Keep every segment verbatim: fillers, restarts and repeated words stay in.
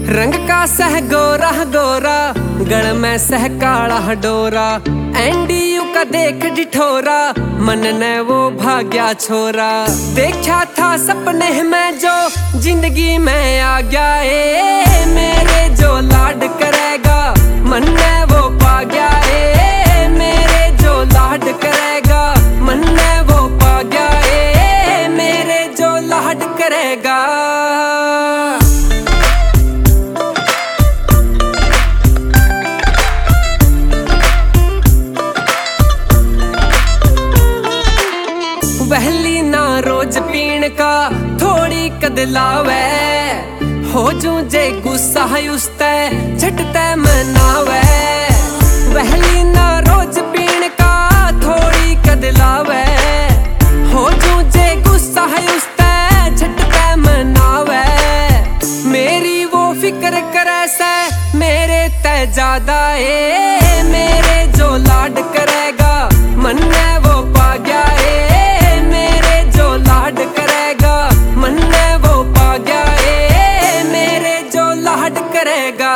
रंग का सह गोरा गोरा, गल में सह काला डोरा। एंडीयू का देख डिठोरा, मन ने वो भाग्या छोरा। देखा था सपने में जो जिंदगी में आ गया ए, मेरे जो लाड करेगा मन ने वो पा गया ए, मेरे जो लाड करेगा मन ने वो पा गया ए, मेरे जो लाड करेगा। वहली ना रोज पीण का थोड़ी कदलावे, हो जू जे गुस्सा उसते झटते मनावे। वहली ना रोज पीण का थोड़ी कदलावे, हो जू जे गुस्सा उसते झटते मनावे। मेरी वो फिक्र करे से मेरे ते ज्यादा ए, मेरे जो लाड करेगा मन ने वो पा गया ए, लाड करेगा मन ने वो पा गया ए, मेरे जो लाड करेगा।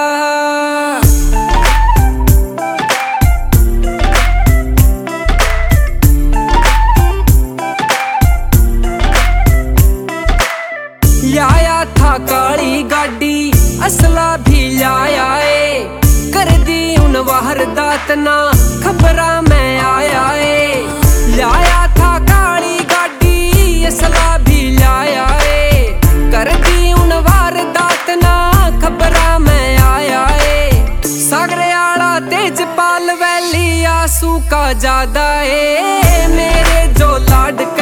लाया था काली गाड़ी असला भी लाया ए, कर दी उन वारदात ना खबरा में आया ए। लाया था काली असला भी लाया ए, कर दी उन वारदात ना खबरा में आया ए। सागरे आला तेजपाल वैली आंसू का ज्यादा ए, मेरे जो लाड